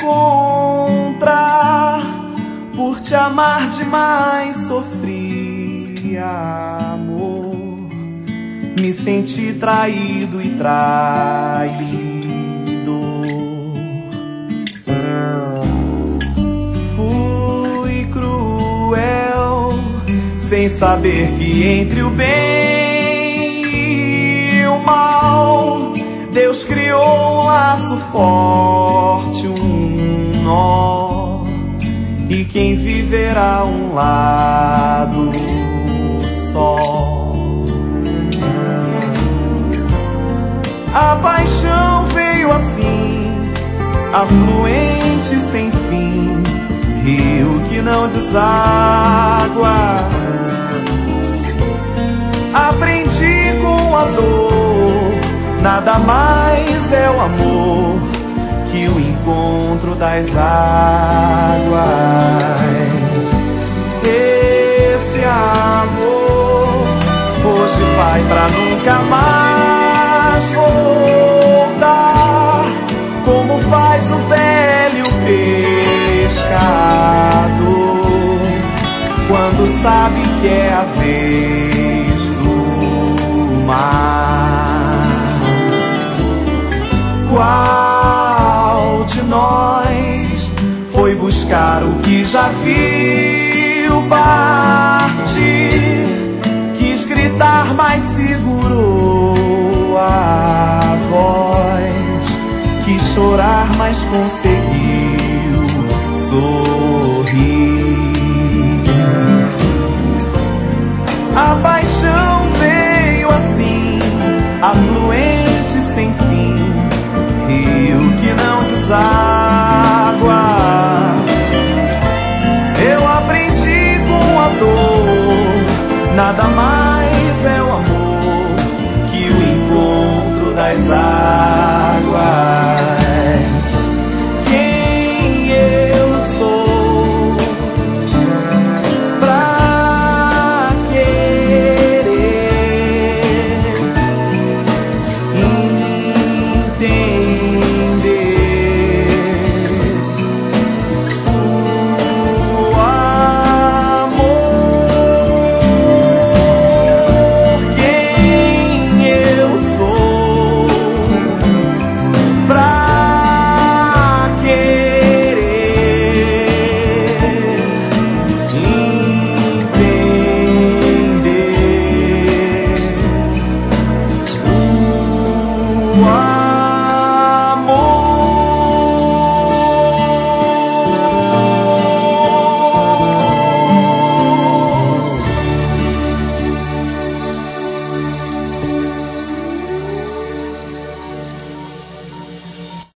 encontrar. Por te amar demais sofri, amor. Me senti traído e traído. Fui cruel, sem saber que entre o bem e o mal Deus criou um laço forte, um nó, e quem viverá um lado só. A paixão veio assim, afluente sem fim, rio que não deságua. Aprendi com a dor, nada mais é o amor que o encontro das águas. Esse amor hoje vai pra nunca mais voltar, como faz o velho pescador quando sabe que é a vez do mar. Qual de nós foi buscar o que já viu partir? Quis gritar, mas segurou a voz. Quis chorar, mas conseguiu sorrir. A paixão veio assim, afluente sem fim,